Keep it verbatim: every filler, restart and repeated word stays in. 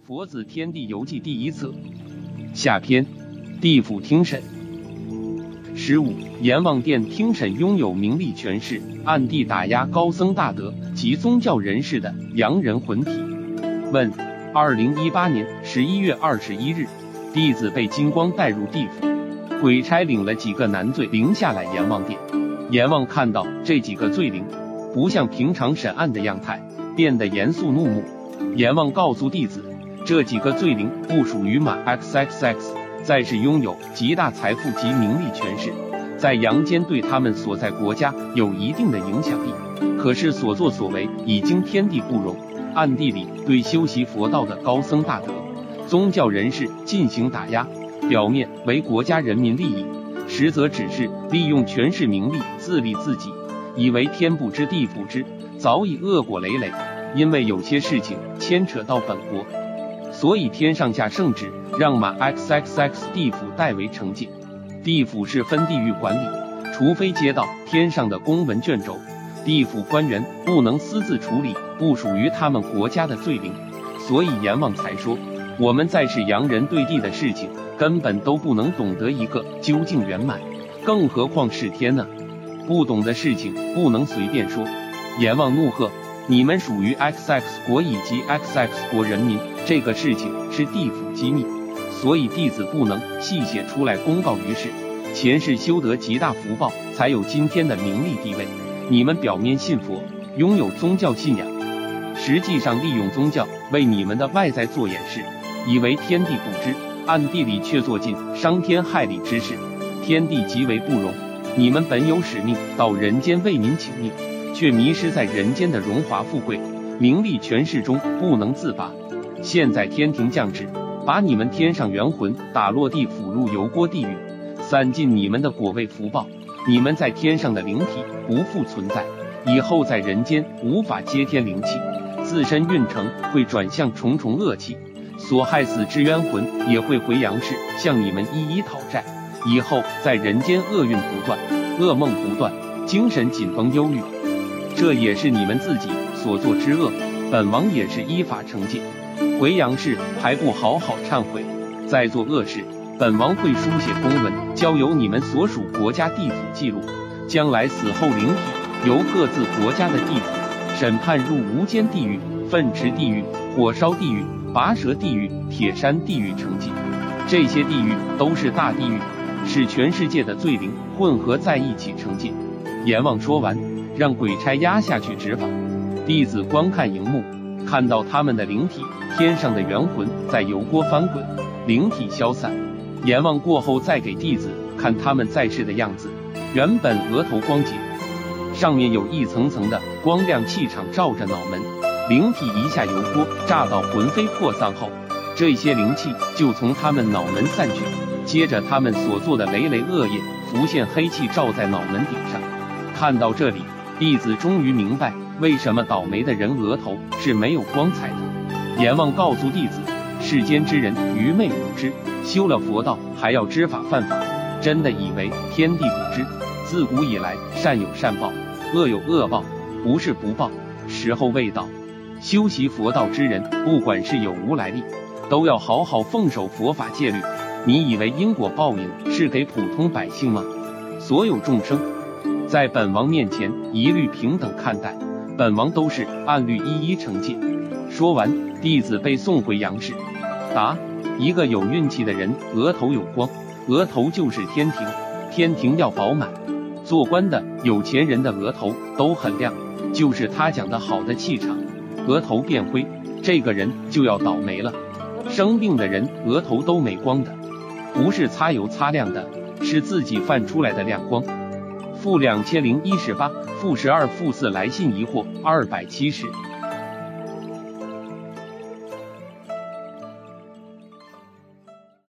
佛子天地游记第一册下篇，地府听审。十五，阎王殿听审拥有名利权势、暗地打压高僧大德及宗教人士的洋人魂体。问：二零一八年十一月二十一日，弟子被金光带入地府，鬼差领了几个男罪灵下来阎王殿。阎王看到这几个罪灵不像平常审案的样态，变得严肃怒目。阎王告诉弟子，这几个罪灵不属于马 X X X， 在世拥有极大财富及名利权势，在阳间对他们所在国家有一定的影响力，可是所作所为已经天地不容，暗地里对修习佛道的高僧大德、宗教人士进行打压，表面为国家人民利益，实则只是利用权势名利自利自己，以为天不知地不知，早已恶果累累。因为有些事情牵扯到本国，所以天上下圣旨，让马 X X X 地府代为惩戒。地府是分地域管理，除非接到天上的公文卷轴，地府官员不能私自处理不属于他们国家的罪灵。所以阎王才说，我们在世洋人对地的事情根本都不能懂得一个究竟圆满，更何况是天呢？不懂的事情不能随便说。阎王怒喝，你们属于 X X 国以及 X X 国人民，这个事情是地府机密，所以弟子不能细写出来公告于世。前世修得极大福报，才有今天的名利地位。你们表面信佛，拥有宗教信仰，实际上利用宗教为你们的外在做掩饰，以为天地不知，暗地里却做尽伤天害理之事。天地极为不容，你们本有使命到人间为民请命，却迷失在人间的荣华富贵、名利权势中不能自拔。现在天庭降旨，把你们天上元魂打落地府入油锅地狱，散尽你们的果位福报。你们在天上的灵体不复存在，以后在人间无法接天灵气，自身运程会转向重重恶气，所害死之冤魂也会回阳世向你们一一讨债。以后在人间厄运不断，噩梦不断，精神紧绷忧郁，这也是你们自己所做之恶，本王也是依法惩戒。回阳世还不好好忏悔，再做恶事，本王会书写公文，交由你们所属国家地府记录，将来死后灵体由各自国家的地府审判入无间地狱、粪池地狱、火烧地狱、拔舌地狱、铁山地狱惩戒。这些地狱都是大地狱，是全世界的罪灵混合在一起惩戒。阎王说完，让鬼差押下去执法。弟子观看荧幕，看到他们的灵体，天上的元魂在油锅翻滚，灵体消散。阎王过后再给弟子看他们在世的样子，原本额头光洁，上面有一层层的光亮气场罩着脑门，灵体一下油锅炸到魂飞魄散后，这些灵气就从他们脑门散去，接着他们所做的累累恶业浮现黑气罩在脑门顶上。看到这里，弟子终于明白为什么倒霉的人额头是没有光彩的。阎王告诉弟子，世间之人愚昧无知，修了佛道还要知法犯法，真的以为天地不知。自古以来，善有善报，恶有恶报，不是不报，时候未到。修习佛道之人，不管是有无来历，都要好好奉守佛法戒律。你以为因果报应是给普通百姓吗？所有众生在本王面前一律平等看待，本王都是按律一一惩戒。说完，弟子被送回阳世。答：一个有运气的人额头有光，额头就是天庭，天庭要饱满。做官的有钱人的额头都很亮，就是他讲的好的气场。额头变灰，这个人就要倒霉了。生病的人额头都没光的，不是擦油擦亮的，是自己泛出来的亮光。负两千零一十八，负十二，负四，来信疑惑二百七十。